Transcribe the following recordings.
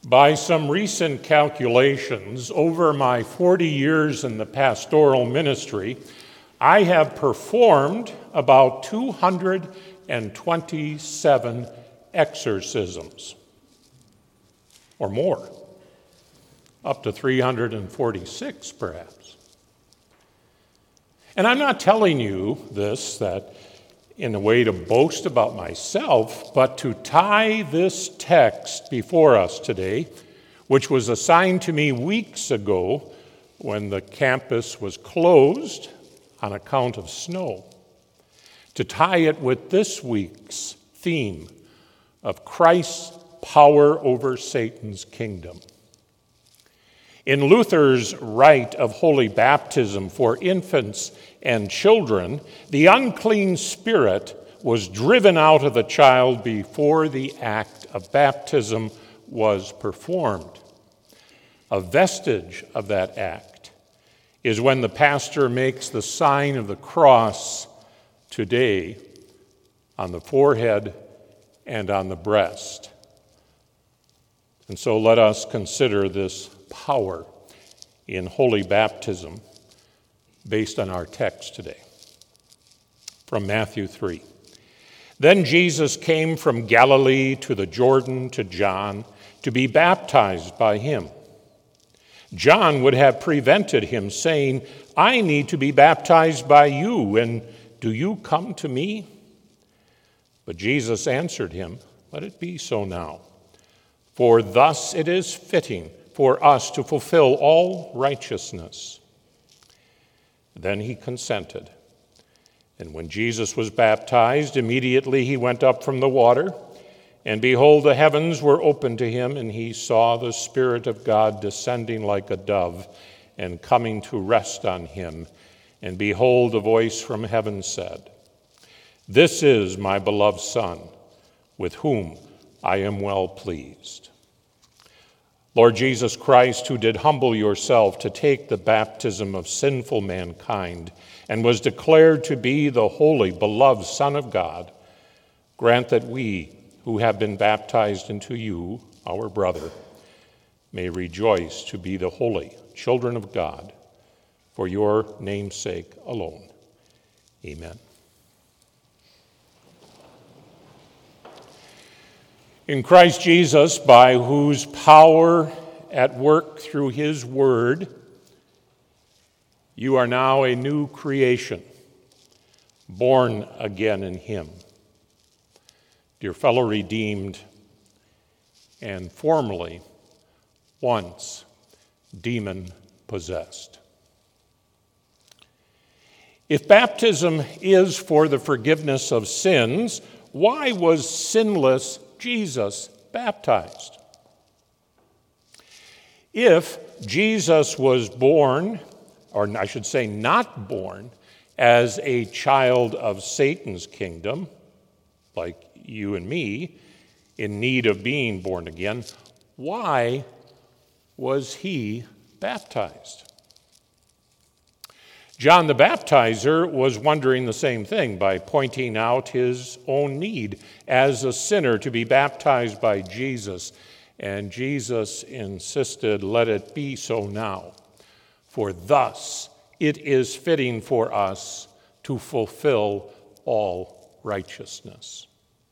By some recent calculations, over my 40 years in the pastoral ministry, I have performed about 227 exorcisms, or more, up to 346 perhaps. And I'm not telling you this that in a way to boast about myself, but to tie this text before us today, which was assigned to me weeks ago when the campus was closed on account of snow, to tie it with this week's theme of Christ's power over Satan's kingdom. In Luther's rite of holy baptism for infants and children, the unclean spirit was driven out of the child before the act of baptism was performed. A vestige of that act is when the pastor makes the sign of the cross today on the forehead and on the breast. And so let us consider this power in holy baptism based on our text today. From Matthew 3. Then Jesus came from Galilee to the Jordan to John to be baptized by him. John would have prevented him, saying, "I need to be baptized by you, and do you come to me?" But Jesus answered him, "Let it be so now. For thus it is fitting for us to fulfill all righteousness." Then he consented. And when Jesus was baptized, immediately he went up from the water, and behold, the heavens were opened to him, and he saw the Spirit of God descending like a dove and coming to rest on him. And behold, a voice from heaven said, "This is my beloved Son, with whom I am well pleased." Lord Jesus Christ, who did humble yourself to take the baptism of sinful mankind and was declared to be the holy, beloved Son of God, grant that we, who have been baptized into you, our brother, may rejoice to be the holy children of God, for your name's sake alone. Amen. In Christ Jesus, by whose power at work through his word, you are now a new creation, born again in him. Dear fellow redeemed, and formerly once demon possessed. If baptism is for the forgiveness of sins, why was sinless Jesus baptized? If Jesus was born, or I should say not born, as a child of Satan's kingdom, like you and me, in need of being born again, why was he baptized? John the Baptizer was wondering the same thing by pointing out his own need as a sinner to be baptized by Jesus. And Jesus insisted, "Let it be so now, for thus it is fitting for us to fulfill all righteousness."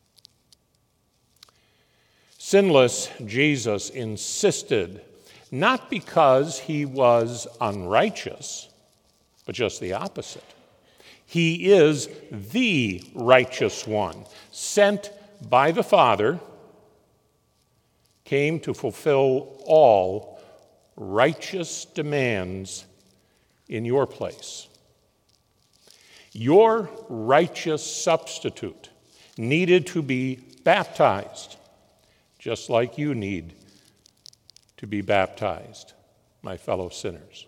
Sinless Jesus insisted, not because he was unrighteous, but just the opposite. He is the righteous one, sent by the Father, came to fulfill all righteous demands in your place. Your righteous substitute needed to be baptized, just like you need to be baptized, my fellow sinners.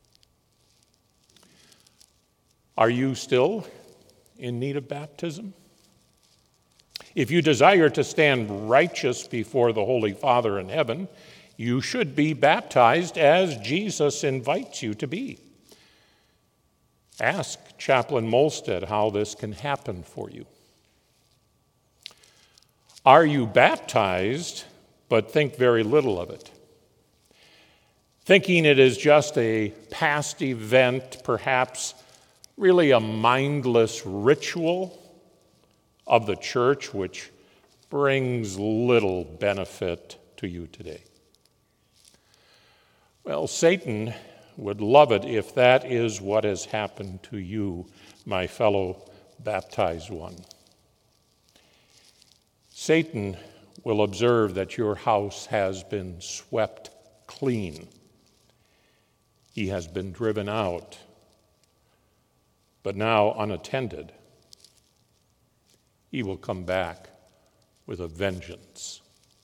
Are you still in need of baptism? If you desire to stand righteous before the Holy Father in heaven, you should be baptized as Jesus invites you to be. Ask Chaplain Molstead how this can happen for you. Are you baptized but think very little of it. Thinking it is just a past event, perhaps really a mindless ritual of the church which brings little benefit to you today. Well, Satan would love it if that is what has happened to you, my fellow baptized one. Satan will observe that your house has been swept clean. He has been driven out, but now unattended. He will come back with a vengeance.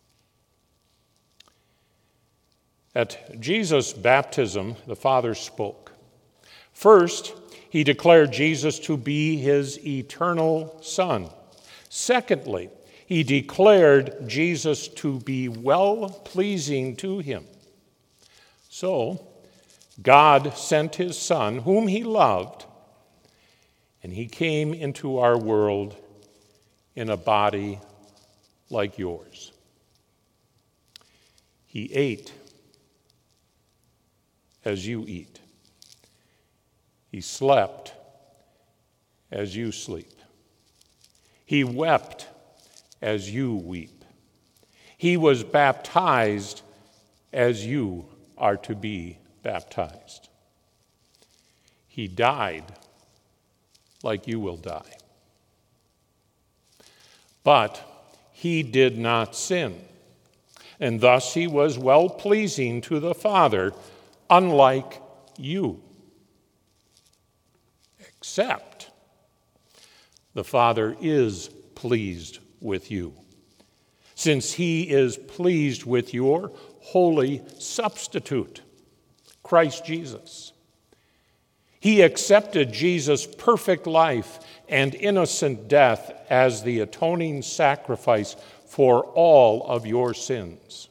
At Jesus' baptism, the Father spoke. First, he declared Jesus to be his eternal Son. Secondly, he declared Jesus to be well-pleasing to him. So, God sent his Son, whom he loved, and he came into our world in a body like yours. He ate as you eat. He slept as you sleep. He wept as you weep. He was baptized as you are to be baptized. He died like you will die. But he did not sin, and thus he was well-pleasing to the Father, unlike you. Except the Father is pleased with you, since he is pleased with your holy substitute, Christ Jesus. He accepted Jesus' perfect life and innocent death as the atoning sacrifice for all of your sins.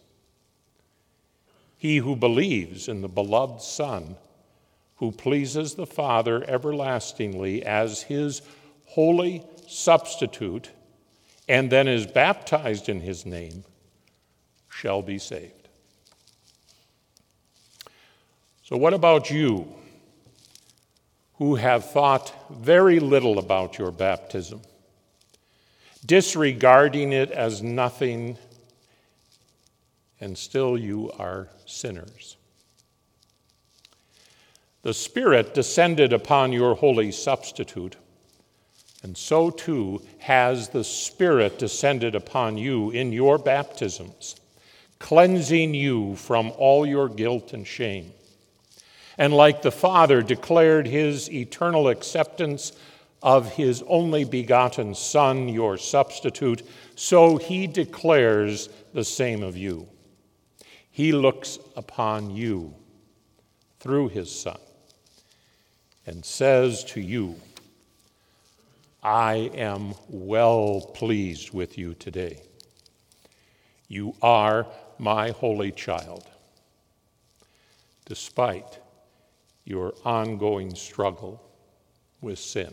He who believes in the beloved Son, who pleases the Father everlastingly as his holy substitute, and then is baptized in his name, shall be saved. So what about you, who have thought very little about your baptism, disregarding it as nothing, and still you are sinners? The Spirit descended upon your holy substitute, and so too has the Spirit descended upon you in your baptisms, cleansing you from all your guilt and shame. And like the Father declared his eternal acceptance of his only begotten Son, your substitute, so he declares the same of you. He looks upon you through his Son and says to you, I am well pleased with you today. You are my holy child, despite your ongoing struggle with sin.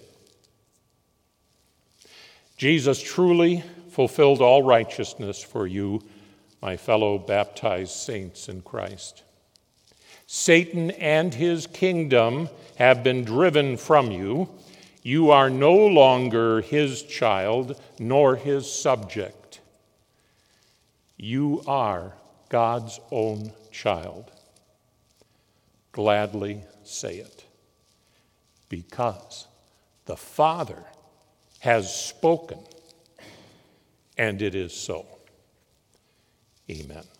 Jesus truly fulfilled all righteousness for you, my fellow baptized saints in Christ. Satan and his kingdom have been driven from you. You are no longer his child, nor his subject. You are God's own child. Gladly say it, because the Father has spoken, and it is so. Amen.